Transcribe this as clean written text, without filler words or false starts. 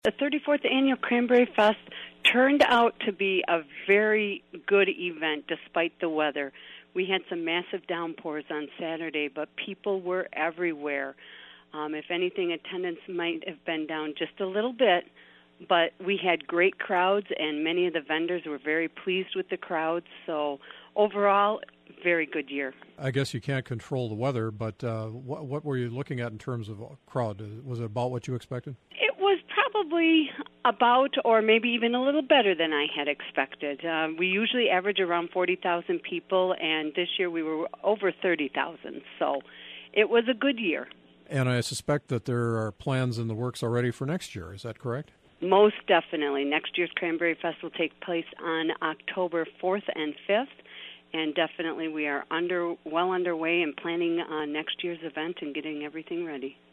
The 34th Annual Cranberry Fest turned out to be a very good event despite the weather. We had some massive downpours on Saturday, but people were everywhere. If anything, attendance might have been down just a little bit, but we had great crowds, and many of the vendors were very pleased with the crowds. So overall, very good year. I guess you can't control the weather, but what were you looking at in terms of crowd? Was it about what you expected? It was probably about or maybe even a little better than I had expected. We usually average around 40,000 people, and this year we were over 30,000. So it was a good year. And I suspect that there are plans in the works already for next year. Is that correct? Most definitely. Next year's Cranberry Fest will take place on October 4th and 5th. And definitely we are well underway in planning next year's event and getting everything ready.